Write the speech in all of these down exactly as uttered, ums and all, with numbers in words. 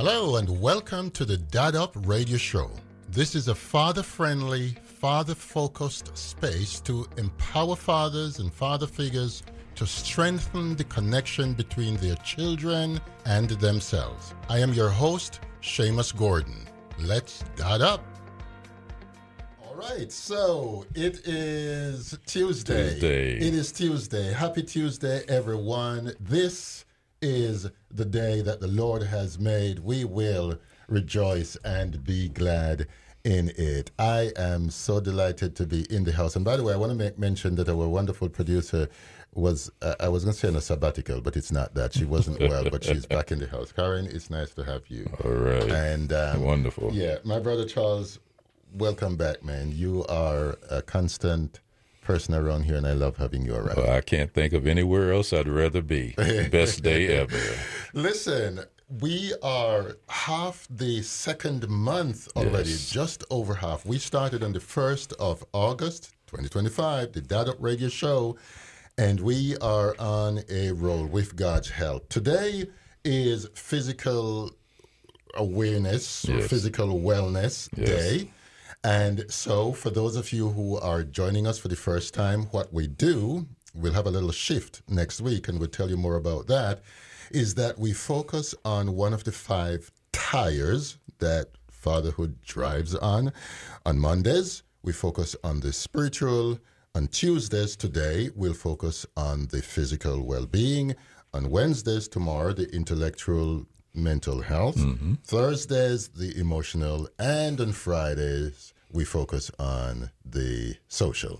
Hello and welcome to the Dad Up Radio Show. This is a father-friendly, father-focused space to empower fathers and father figures to strengthen the connection between their children and themselves. I am your host, Seamus Gordon. Let's Dad Up. All right, so it is Tuesday. Tuesday. It is Tuesday. Happy Tuesday, everyone. This is the day that the Lord has made. We will rejoice and be glad in it. I am so delighted to be in the house. And by the way, I want to make mention that our wonderful producer was, uh, I was going to say on a sabbatical, but it's not that. She wasn't well, but she's back in the house. Karen, it's nice to have you. All right. And um, wonderful. Yeah, my brother Charles, welcome back, man. You are a constant person around here, and I love having you around. Well, I can't think of anywhere else I'd rather be. Best day ever. Listen, we are half the second month already, Yes. just over half. We started on the first of August, twenty twenty-five, the Dad Up Radio Show, and we are on a roll with God's help. Today is Physical Awareness, or Yes. Physical Wellness Yes. Day. And so, for those of you who are joining us for the first time, what we do, we'll have a little shift next week, and we'll tell you more about that, is that we focus on one of the five tires that fatherhood drives on. On Mondays, we focus on the spiritual. On Tuesdays, today, we'll focus on the physical well-being. On Wednesdays, tomorrow, the intellectual mental health. Mm-hmm. Thursdays, the emotional. And on Fridays, we focus on the social.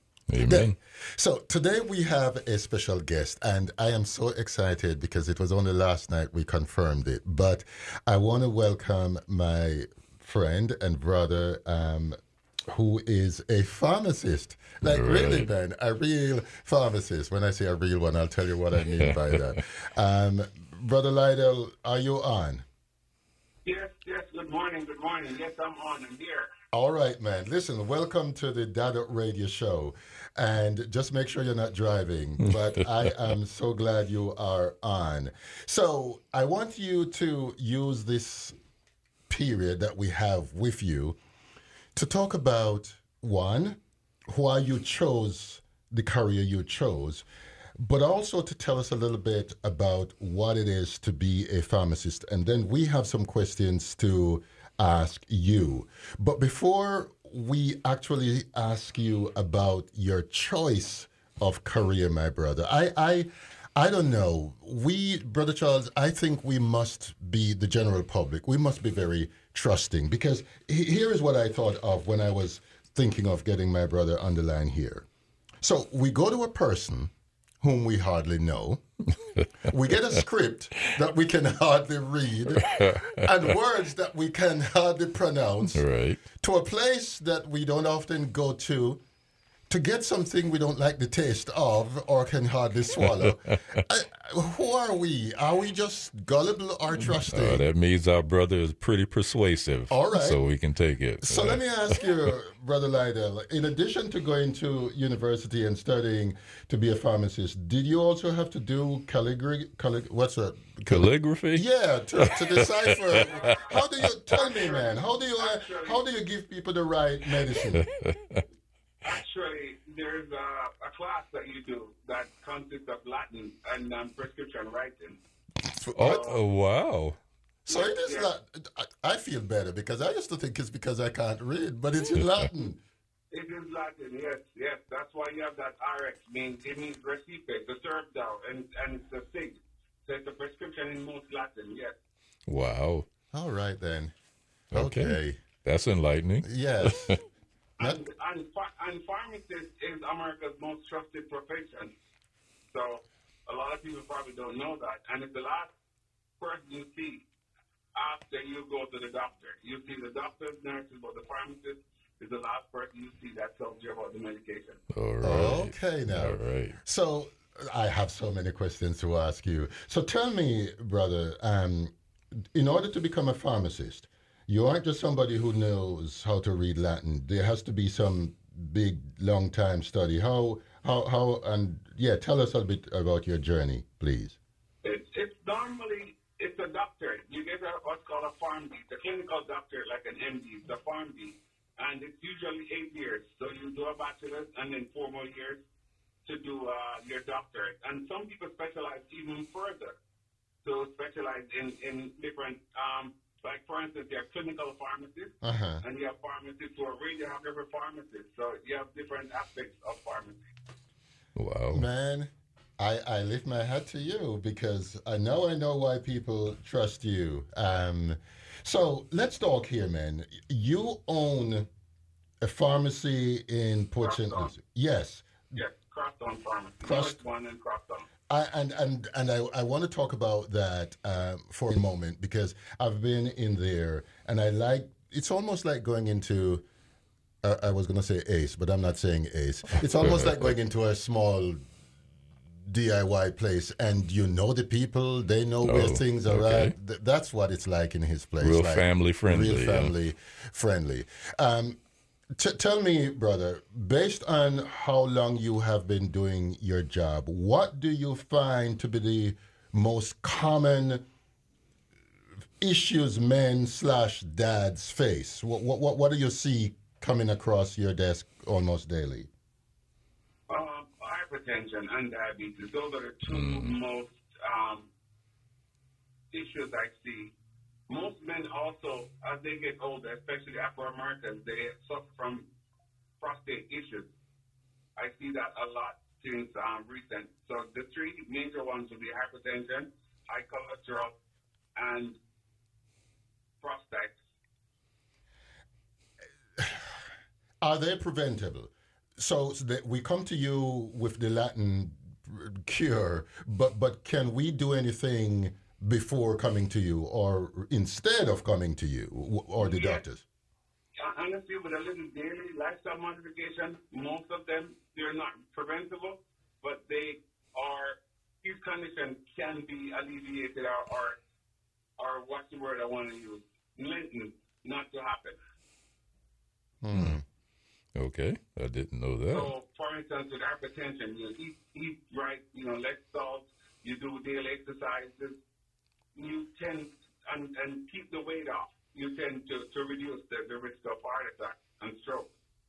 Amen. So today we have a special guest, and I am so excited because it was only last night we confirmed it. But I want to welcome my friend and brother, um, who is a pharmacist. Like, Right. really, Ben, a real pharmacist. When I say a real one, I'll tell you what I mean by that. Um, Brother Lydell, are you on? Yes, yes, good morning, good morning. Yes, I'm on, I'm here. All right, man. Listen, welcome to the Dad Up Radio Show. And just make sure you're not driving. But I am so glad you are on. So I want you to use this period that we have with you to talk about, one, why you chose the career you chose, but also to tell us a little bit about what it is to be a pharmacist. And then we have some questions to ask you. But before we actually ask you about your choice of career, my brother, I, I, I don't know. We, Brother Charles, I think we must be the general public. We must be very trusting, because he- here is what I thought of when I was thinking of getting my brother on the line here. So we go to a person whom we hardly know. We get a script that we can hardly read and words that we can hardly pronounce, Right. to a place that we don't often go to to get something we don't like the taste of or can hardly swallow. I, who are we? Are we just gullible or trusting? Uh, that means our brother is pretty persuasive. All right. So we can take it. So Uh, let me ask you, Brother Lydell, in addition to going to university and studying to be a pharmacist, did you also have to do calligraphy? Callig- what's that? Calligraphy? Yeah, to, to decipher. How do you, tell me, man, how do you, uh, how do you give people the right medicine? Actually, there's a, a class that you do that consists of Latin and um, prescription writing. Oh, oh, wow. So it is not, I I feel better because I used to think it's because I can't read, but it's in Latin. It is Latin, yes, yes. That's why you have that R X, means it means recipe, the serve down, and, and it's a sig. So it's a prescription in most Latin, yes. Wow. All right, then. Okay. Okay. That's enlightening. Yes. Not- And, and, ph- and pharmacist is America's most trusted profession. So a lot of people probably don't know that. And it's the last person you see after you go to the doctor. You see the doctors, nurses, but the pharmacist is the last person you see that tells you about the medication. All right. Okay, now. All right. So I have so many questions to ask you. So tell me, brother, um, in order to become a pharmacist, you aren't just somebody who knows how to read Latin. There has to be some big, long time study. How, how, how, and yeah, tell us a bit about your journey, please. It's, it's normally, it's a doctorate. You get a, what's called a PharmD. The clinical doctor, like an M D, the PharmD. And it's usually eight years. So you do a bachelor's and then four more years to do uh, your doctorate. And some people specialize even further. So specialize in, in different, um, like for instance, you have clinical pharmacists, Uh-huh. and you have pharmacists who are radiographer pharmacists. So you have different aspects of pharmacy. Wow. Man, I, I lift my hat to you because I know I know why people trust you. Um, so let's talk here, man. You own a pharmacy in Port Saint Crosstown. Lucie. Yes. Yes, Crosstown Pharmacy. Cross- Newest one in Crosstown. I, and and and I, I want to talk about that um, for a moment because I've been in there and I like it's almost like going into uh, I was going to say Ace, but I'm not saying Ace. It's almost like going into a small D I Y place and you know the people, they know where Oh, things are okay. at. Th- that's what it's like in his place. Real like, family friendly, Real yeah. family friendly. Um, T- tell me, brother, based on how long you have been doing your job, what do you find to be the most common issues men slash dads face? What, what, what do you see coming across your desk almost daily? Um, hypertension and diabetes. Those are the two most um, issues I see. Most men also, as they get older, especially Afro-Americans, they suffer from prostate issues. I see that a lot since um, recent. So the three major ones would be hypertension, high cholesterol, and prostate. Are they preventable? So, so that we come to you with the Latin cure, but but can we do anything before coming to you or instead of coming to you or the Yeah. doctors? Honestly, with a little daily lifestyle modification, most of them, they're not preventable, but they are, these conditions can be alleviated or, or, or what's the word I want to use? Lenten, not to happen. Hmm. Okay, I didn't know that. So, for instance, with hypertension, you eat, eat right, you know, less salt, you do daily exercises, you tend, and, and keep the weight off, you tend to, to reduce the, the risk of heart attack and stroke.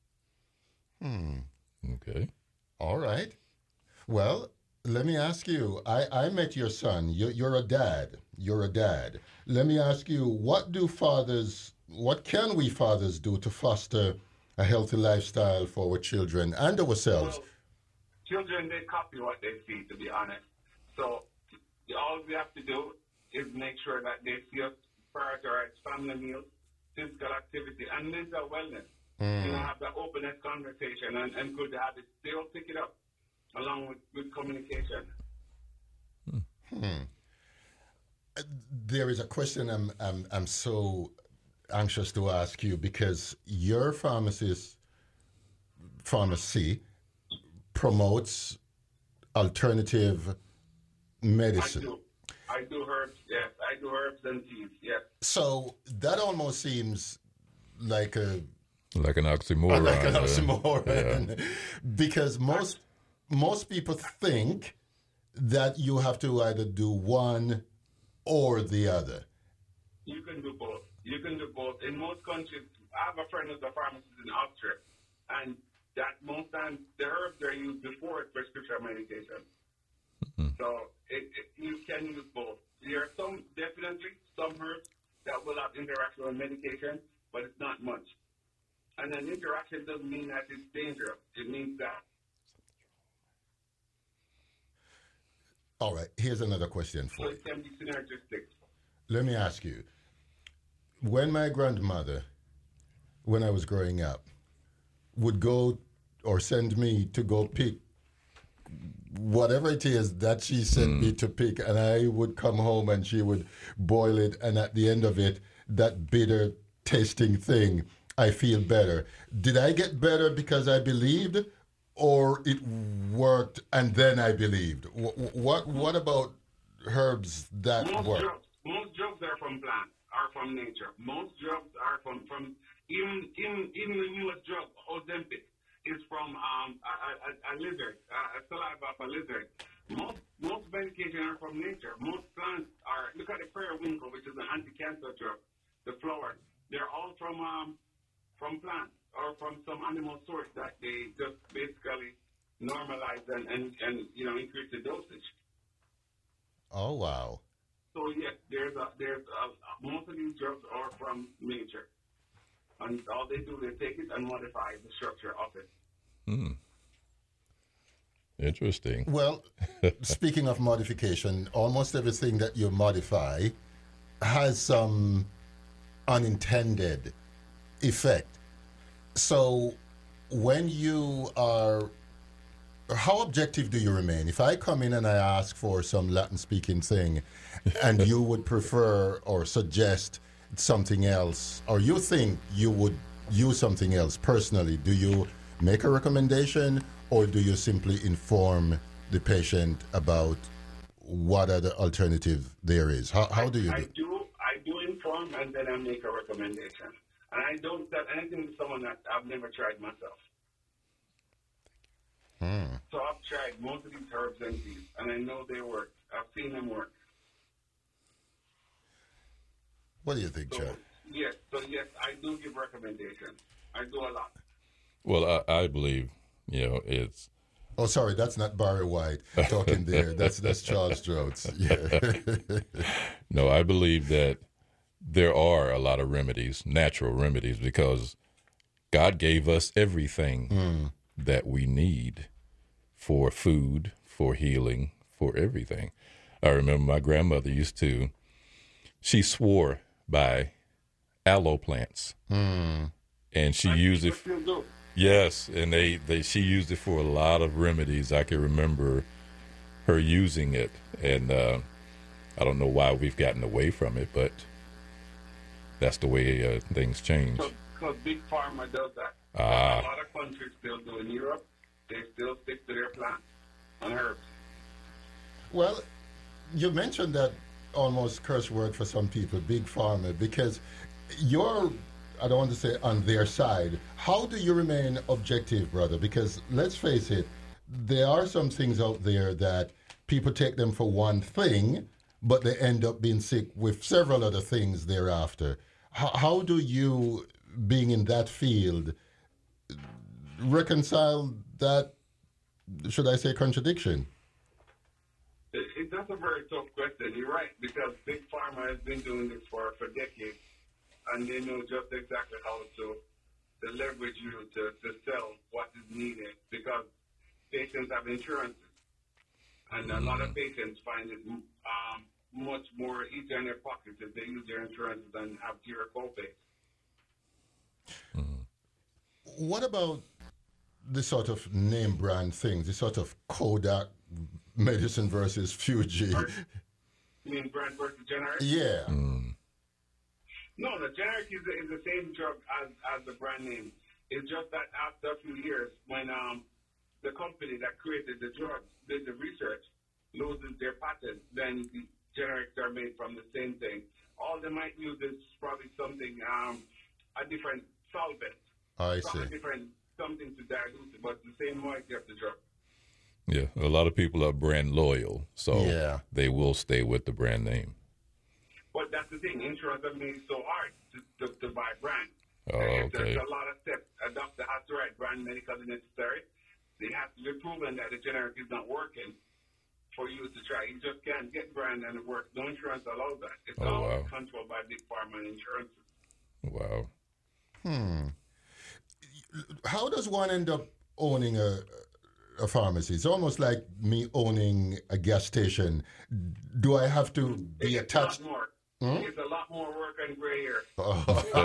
Hmm. Okay. All right. Well, let me ask you. I, I met your son. You're, you're a dad. You're a dad. Let me ask you, what do fathers, what can we fathers do to foster a healthy lifestyle for our children and ourselves? Well, children, they copy what they see, to be honest. So all we have to do is make sure that they see us prioritize family meals, physical activity, and mental wellness. Mm. You know, have that openness conversation and, and good habits. They'll pick it up along with good communication. Hmm. There is a question I'm, I'm, I'm so anxious to ask you because your pharmacist, pharmacy promotes alternative medicine. I do. I do herbs, yes. I do herbs and teas, yes. So that almost seems like a Like an oxymoron. like an uh, oxymoron, yeah. because most most people think that you have to either do one or the other. You can do both. You can do both. In most countries, I have a friend who's a pharmacist in Austria, and that most times the herbs are used before prescription medication. Mm-hmm. So it, it, you can use both. There are some, definitely, some herbs that will have interaction with medication, but it's not much. And an interaction doesn't mean that it's dangerous. It means that. All right, here's another question So for you. it can be synergistic. Let me ask you. When my grandmother, when I was growing up, would go or send me to go pick whatever it is that she sent me to pick, and I would come home and she would boil it, and at the end of it, that bitter tasting thing, I feel better. Did I get better because I believed, or it worked and then I believed? What what, what about herbs that Most work? drugs, most drugs are from plants, are from nature. Most drugs are from, from even, even, even the newest drug, Ozempic, is from um, a, a, a lizard, a saliva of a lizard. Most most medication are from nature. Most plants are, look at the periwinkle, which is an anti-cancer um, from plants or from some animal source that they just basically normalize and, and, and you know, increase the dosage. Oh, wow. So yes, there's a, there's a, most of these drugs are from nature, and all they do, they take it and modify the structure of it. Hmm. Interesting. Well, speaking of modification, almost everything that you modify has some unintended effect. So when you are, how objective do you remain? If I come in and I ask for some Latin-speaking thing and you would prefer or suggest something else, or you think you would use something else personally, do you make a recommendation, or do you simply inform the patient about what other alternative there is? How, how do you I, do? I do I do inform, and then I make a recommendation. And I don't tell anything to someone that I've never tried myself. Hmm. So I've tried most of these herbs and teas, and I know they work. I've seen them work. What do you think, So, Chad? yes, so yes, I do give recommendations. I do a lot. Well, I, I believe, you know, it's. Oh, sorry, that's not Barry White talking there. That's that's Charles Jones. Yeah. No, I believe that there are a lot of remedies, natural remedies, because God gave us everything Mm. that we need for food, for healing, for everything. I remember my grandmother used to, she swore by aloe plants. Mm. And she I used it. still do. Yes, and they, they she used it for a lot of remedies. I can remember her using it, and uh, I don't know why we've gotten away from it, but that's the way uh, things change. Because Big Pharma does that. Ah. A lot of countries still do. In Europe, they still stick to their plants and herbs. Well, you mentioned that almost curse word for some people, Big Pharma, because you're, I don't want to say on their side. How do you remain objective, brother? Because let's face it, there are some things out there that people take them for one thing, but they end up being sick with several other things thereafter. How, how do you, being in that field, reconcile that, should I say, contradiction? It, it, that's a very tough question. You're right, because Big Pharma has been doing this for, for decades, and they know just exactly how to, to leverage you to, to sell what is needed, because patients have insurances. And a lot of patients find it um, much more easier in their pockets if they use their insurances and have zero copays. What about the sort of name brand things, the sort of Kodak medicine versus Fuji? You mean brand versus generic? Yeah. Mm. No, the generic is, is the same drug as, as the brand name. It's just that after a few years, when um, the company that created the drug did the research, loses their patent, then the generics are made from the same thing. All they might use is probably something, um, a different solvent. I Some see. different something to dilute it, but the same moiety of the drug. Yeah, a lot of people are brand loyal, so Yeah. they will stay with the brand name. But that's the thing, insurance has made it so hard to, to, to buy brand. Oh, There's okay. a lot of steps. A doctor has to write brand medically necessary. They have to be proven that the generic is not working for you to try. You just can't get brand and it works. No insurance allows that. It's Oh, all wow. controlled by Big Pharma and insurances. Wow. Hmm. How does one end up owning a, a pharmacy? It's almost like me owning a gas station. Do I have to be It's attached? a lot more. Hmm? It's a lot more work and gray hair. Oh.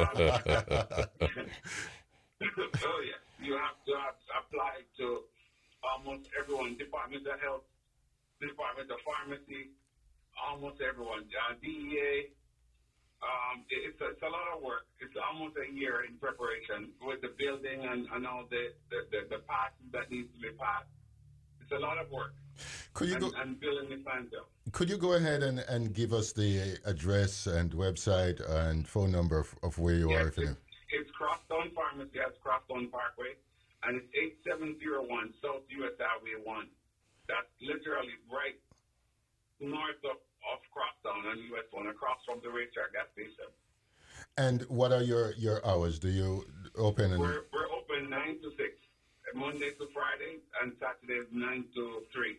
Oh, yeah. You have to have apply to almost everyone. Department of Health, Department of Pharmacy, almost everyone. Uh, D E A. Um, it- it's, a, it's a lot of work. It's almost a year in preparation with the building and, and all the, the, the, the passes that needs to be passed. It's a lot of work. Could you and, go? and building the clientele. Could you go ahead and, and give us the address and website and phone number of, of where you Yes, are? If you know? it's, it's Crosstown Pharmacy. That's Crosstown Parkway. And it's eight seven zero one South U S Highway one. That's literally right north of, of Crosstown on U S one, across from the racetrack gas station. And what are your, your hours? Do you open and We're, we're open nine to six, Monday to Friday, and Saturdays nine to three.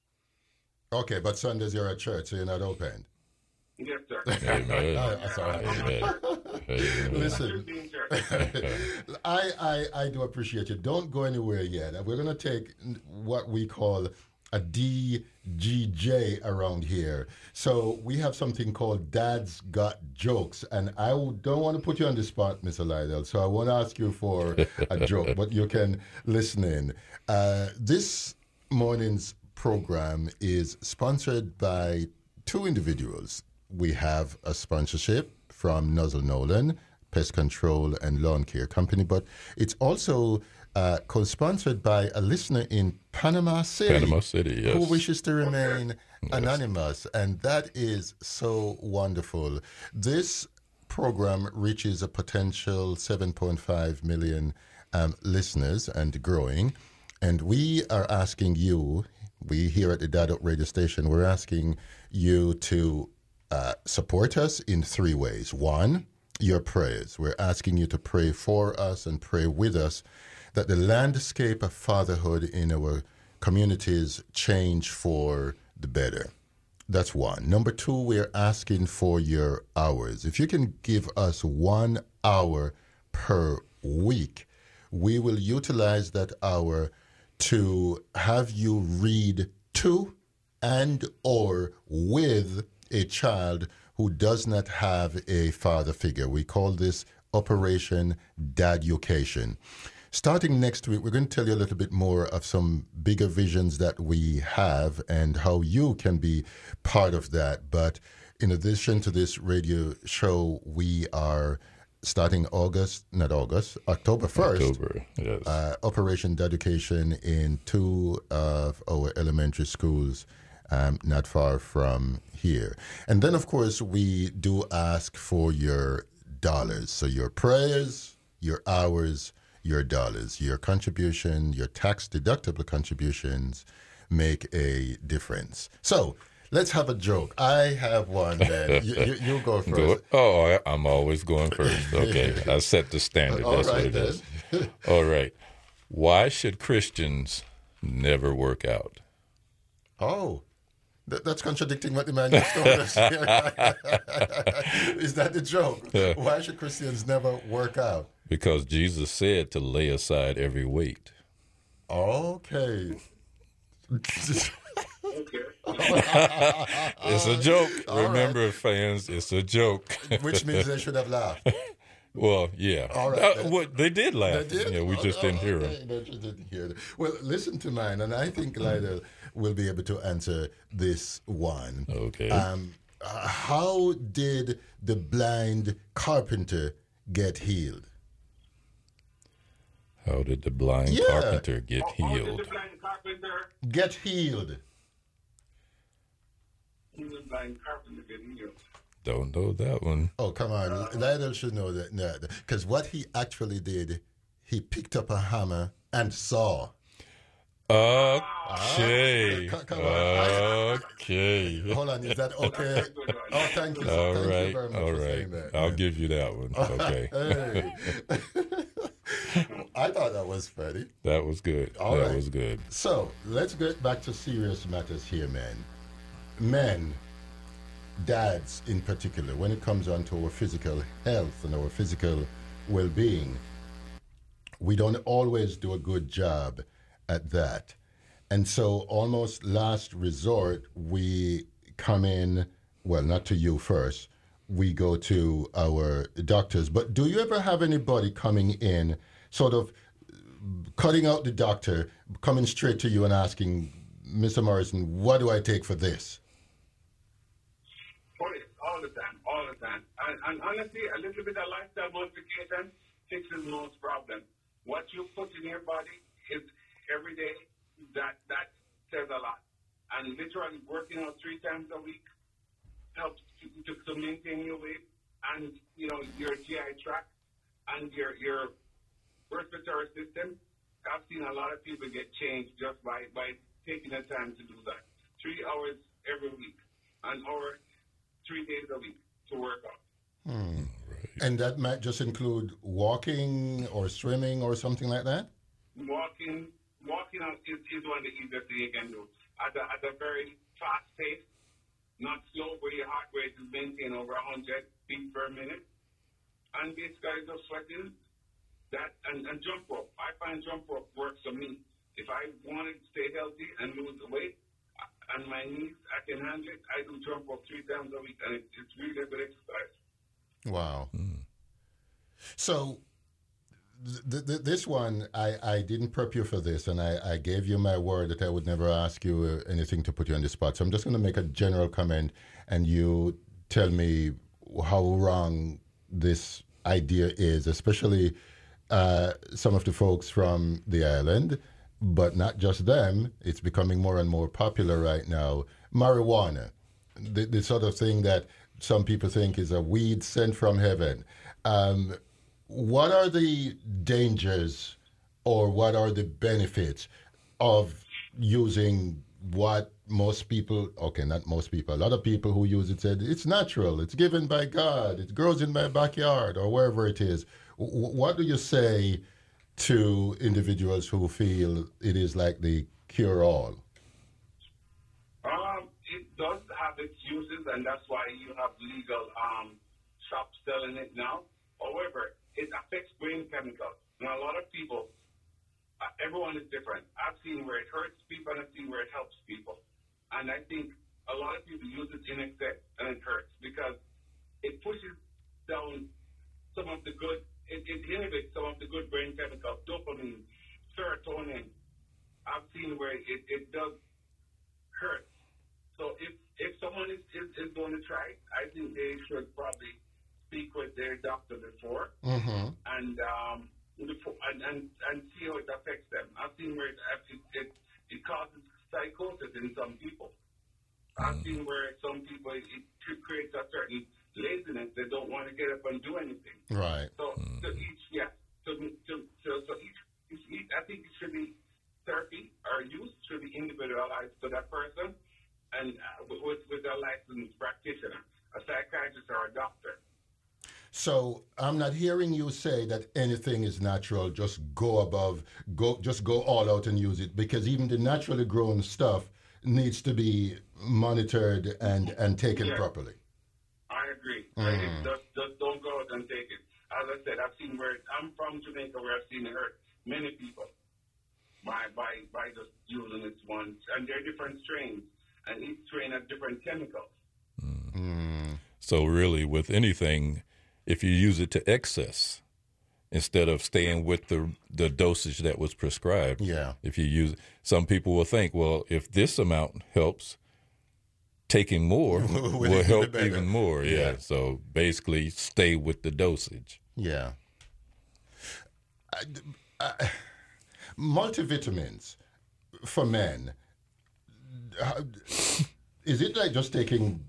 okay, but Sundays you're at church, so you're not open. Yes, sir. Amen. Oh, that's all right. Amen. Amen. Listen, Being church. I, I I do appreciate you. Don't go anywhere yet. We're going to take what we call a D G J around here. So we have something called Dad's Got Jokes. And I don't want to put you on the spot, Mister Lydell, so I won't ask you for a joke, but you can listen in. Uh, this morning's program is sponsored by two individuals. We have a sponsorship from Nuzzle Nolan, Pest Control and Lawn Care Company, but it's also uh, co-sponsored by a listener in Panama City, Panama City, yes. who wishes to remain anonymous, and that is so wonderful. This program reaches a potential seven point five million um, listeners and growing, and we are asking you, we here at the Dad Up radio station, we're asking you to uh, support us in three ways. One, your prayers. We're asking you to pray for us and pray with us that the landscape of fatherhood in our communities change for the better. That's one. Number two, we're asking for your hours. If you can give us one hour per week, we will utilize that hour to have you read to and or with a child who does not have a father figure. We call this Operation Daducation. Starting next week, we're going to tell you a little bit more of some bigger visions that we have and how you can be part of that. But in addition to this radio show, we are starting August, not August, October first, October, yes. uh, Operation Daducation in two of our elementary schools um, not far from here. And then, of course, we do ask for your dollars. So your prayers, your hours, your dollars, your contribution, your tax-deductible contributions make a difference. So let's have a joke. I have one, man. you, you, you go first. Go, oh, I, I'm always going first. Okay, I set the standard. All That's right, what it then. is. All right. Why should Christians never work out? Oh, th- that's contradicting what the man just told us. Is that the joke? Why should Christians never work out? Because Jesus said to lay aside every weight. Okay. It's a joke. All Remember, fans, it's a joke. Which means they should have laughed. Well, yeah. All right, Uh, then. what, they did laugh. They did? Yeah, we just Oh, didn't hear okay. them. They just didn't hear them. Well, listen to mine, and I think Lydell will be able to answer this one. Okay. Um, uh, how did the blind carpenter get healed? How did the blind Yeah. carpenter get How did healed? the blind carpenter, Get healed. he was blind carpenter get healed? Don't know that one. Oh, come on. Lydell should know that. Because what he actually did, he picked up a hammer and saw. Okay. Ah, come on. Okay. Hold on, is that okay? Oh, thank you. All thank you right. very much All for saying right. that. I'll give you that one. Okay. Hey. I thought that was funny. That was good. All that right. was good. So let's get back to serious matters here, men. Men, dads in particular, when it comes on to our physical health and our physical well-being, we don't always do a good job at that. And so almost last resort, we come in, well, not to you first, we go to our doctors. But do you ever have anybody coming in, sort of cutting out the doctor, coming straight to you and asking, Mister Morrison, what do I take for this? For it, all the time, all the time. And, and honestly, a little bit of lifestyle modification fixes most problems. What you put in your body is every day, that, that says a lot. And literally working out three times a week helps to, to, to maintain your weight and, you know, your G I tract and your, your respiratory system. I've seen a lot of people get changed just by, by taking the time to do that. Three hours every week, an hour, three days a week to work out. Hmm. And that might just include walking or swimming or something like that? Walking walking is, is one of the easiest things you can do. At a, at a very fast pace, not slow, where your heart rate is maintained over one hundred beats per minute. And basically just sweating, that, and, and jump rope. I find jump rope works for me. If I want to stay healthy and lose the weight, and my knees, I can handle it, I do jump rope three times a week, and it, it's really a good exercise. Wow. Mm. So th- th- this one, I, I didn't prep you for this, and I, I gave you my word that I would never ask you anything to put you on the spot. So I'm just going to make a general comment, and you tell me how wrong this idea is, especially uh, some of the folks from the island, but not just them. It's becoming more and more popular right now. Marijuana, the, the sort of thing that some people think is a weed sent from heaven. Um, what are the dangers or what are the benefits of using what most people, okay, not most people, a lot of people who use it said it's natural, it's given by God, it grows in my backyard or wherever it is. W- what do you say to individuals who feel it is like the cure-all? Um, it does have its uses, and that's why you have legal um, shops selling it now. However, it affects brain chemicals. Now, a lot of people, uh, everyone is different. I've seen where it hurts people, and I've seen where it helps people. And I think a lot of people use it in excess, and it hurts because it pushes down some of the good, it, it inhibits some of the good brain chemicals, dopamine, serotonin. I've seen where it, it does hurt. So if, if someone is, is, is going to try it, I think they should probably speak with their doctor before mm-hmm. and, um, before and, and and see how it affects them. I've seen where it it, it, it causes psychosis in some people. I've seen where some people, it, it creates a certain laziness. They don't want to get up and do anything. Right. So, so each, yeah. So, so, so, so each, each, each, I think it should be therapy or use should be individualized to that person and uh, with, with a licensed practitioner, a psychiatrist or a doctor. So I'm not hearing you say that anything is natural. Just go above, go, just go all out and use it, because even the naturally grown stuff needs to be monitored and, and taken yeah, properly. I agree. Mm. Right? Just, just don't go out and take it. As I said, I've seen where I'm from Jamaica, where I've seen it hurt many people by by by just using it once, and they're different strains, and each strain has different chemicals. Mm. Mm. So really, with anything, if you use it to excess instead of staying with the the dosage that was prescribed. Yeah. If you use, some people will think, well, if this amount helps, taking more will help even more. Yeah. yeah. So basically, stay with the dosage. Yeah. I, I, multivitamins for men. Is it like just taking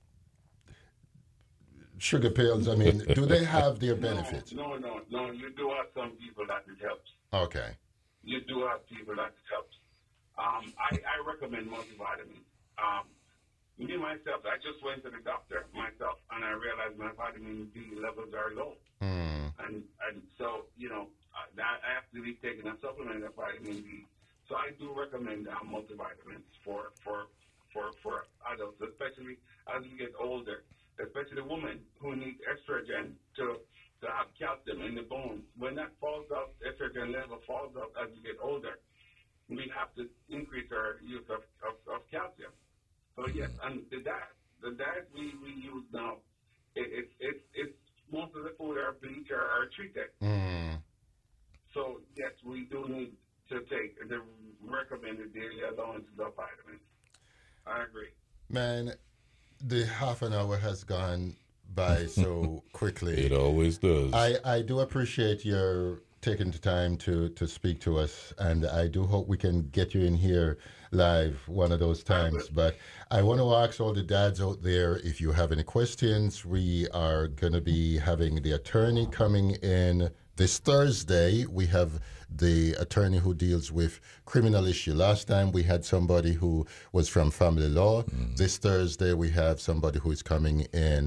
sugar pills? I mean, do they have their benefits? No, no, no, no. You do have some people that it helps. Okay. You do have people that it helps. Um, I, I recommend multivitamins. Um, me, myself, I just went to the doctor myself, and I realized my vitamin D levels are low. Mm. And and so, you know, I, I have to be taking a supplement of vitamin D. So I do recommend uh, multivitamins for, for, for, for adults, especially as you get older. Especially women who need estrogen to, to have calcium in the bones. When that falls out, estrogen level falls out as you get older, we have to increase our use of, of, of calcium. So yes, and the diet, the diet we, we use now, it, it, it, it's most of the food are bleached or are treated. Mm. So yes, we do need to take the recommended daily allowances of vitamins. I agree. Man, the half an hour has gone by so quickly. It always does. I, I do appreciate your taking the time to, to speak to us, and I do hope we can get you in here live one of those times. But I want to ask all the dads out there, if you have any questions. We are going to be having the attorney coming in this Thursday. We have the attorney who deals with criminal issue. Last time we had somebody who was from family law. Mm. This Thursday we have somebody who is coming in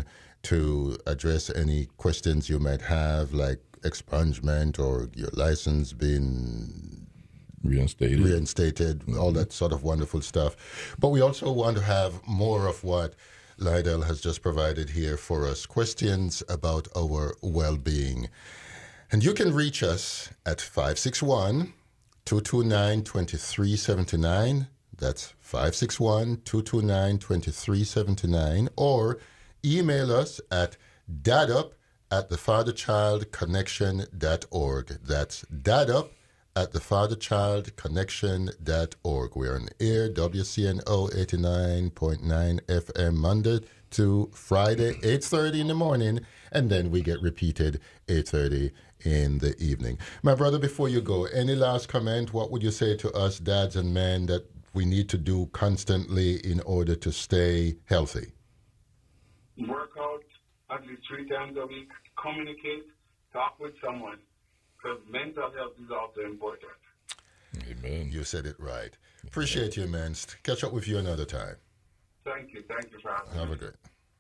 to address any questions you might have, like expungement or your license being Reinstated. reinstated, mm-hmm. all that sort of wonderful stuff. But we also want to have more of what Lydell has just provided here for us, questions about our well-being. And you can reach us at five six one, two two nine, two three seven nine. That's five six one, two two nine, two three seven nine. Or email us at dadup at the father child connection dot org. That's dadup at the father child connection dot org. We're on air, W C N O eighty-nine point nine F M, Monday to Friday, eight thirty in the morning, and then we get repeated eight thirty in the evening. My brother, before you go, any last comment? What would you say to us dads and men that we need to do constantly in order to stay healthy? Work out at least three times a week. Communicate. Talk with someone. Because mental health is also important. Amen. You said it right. Appreciate you, man. Catch up with you another time. Thank you. Thank you for having me. Have a good.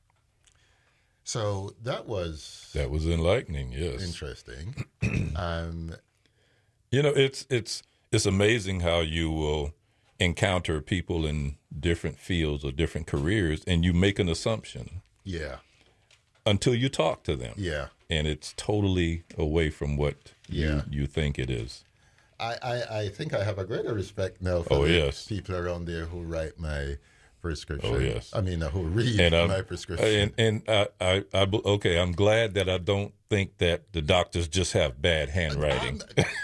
So that was that was enlightening. Yes, interesting. um, you know, it's it's it's amazing how you will encounter people in different fields or different careers, and you make an assumption. Yeah. Until you talk to them. Yeah. And it's totally away from what yeah. you, you think it is. I, I, I think I have a greater respect now for oh, the yes. people around there who write my prescription. Oh, yes. I mean, uh, who read and, um, my prescription. And, and I, I, I, okay, I'm glad that I don't think that the doctors just have bad handwriting.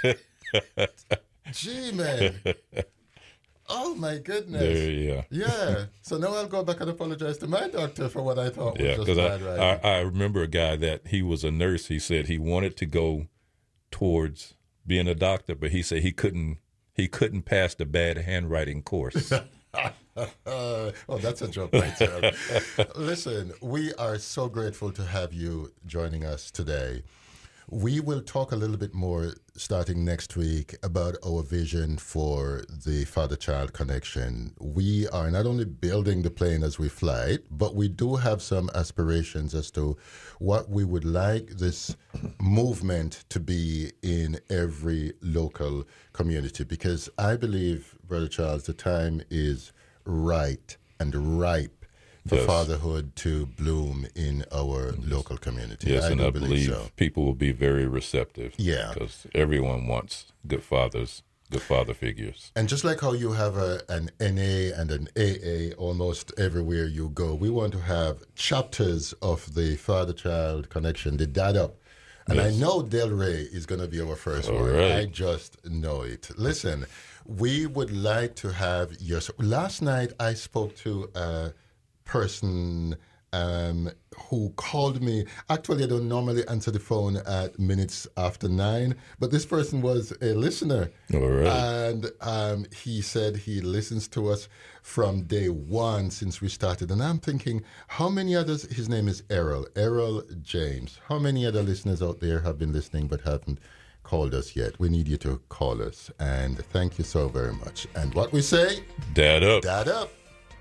Gee, man. Oh, my goodness. There, yeah. Yeah. So now I'll go back and apologize to my doctor for what I thought yeah, was just bad I, writing. I, I remember a guy that he was a nurse. He said he wanted to go towards being a doctor, but he said he couldn't he couldn't pass the bad handwriting course. uh, oh, that's a joke right there. Listen, we are so grateful to have you joining us today. We will talk a little bit more starting next week about our vision for the father-child connection. We are not only building the plane as we fly it, but we do have some aspirations as to what we would like this movement to be in every local community. Because I believe, Brother Charles, the time is right and ripe for yes. fatherhood to bloom in our yes. local community. Yes, I and I believe, believe so. people will be very receptive. Yeah. Because everyone wants good fathers, good father figures. And just like how you have a, an N A and an A A almost everywhere you go, we want to have chapters of the father-child connection, the dadup. And yes. I know Delray is going to be our first All one. right. I just know it. Listen, we would like to have your... Last night I spoke to a person um, who called me. Actually, I don't normally answer the phone at minutes after nine, but this person was a listener. All right. And um, he said he listens to us from day one since we started. And I'm thinking, how many others, his name is Errol, Errol James. How many other listeners out there have been listening but haven't called us yet? We need you to call us. And thank you so very much. And what we say? Dad up. Dad up.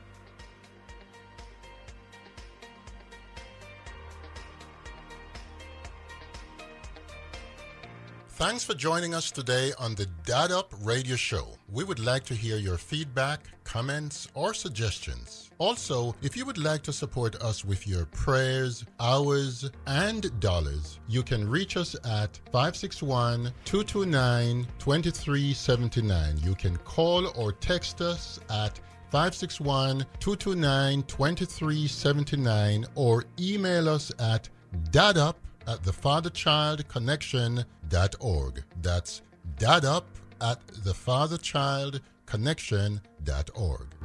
Thanks for joining us today on the Dadup Radio Show. We would like to hear your feedback, comments, or suggestions. Also, if you would like to support us with your prayers, hours, and dollars, you can reach us at five six one, two two nine, two three seven nine. You can call or text us at five six one, two two nine, two three seven nine or email us at dadup at the father child connection dot org. That's dadup at the father child connection dot org.